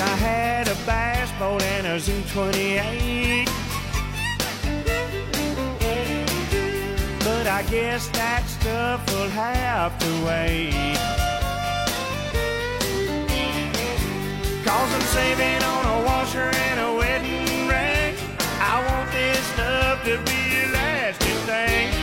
I had a bass boat and a Z28. But I guess that stuff will have to wait. 'Cause I'm saving on a washer and a wedding ring. I want this stuff to be a lasting thing.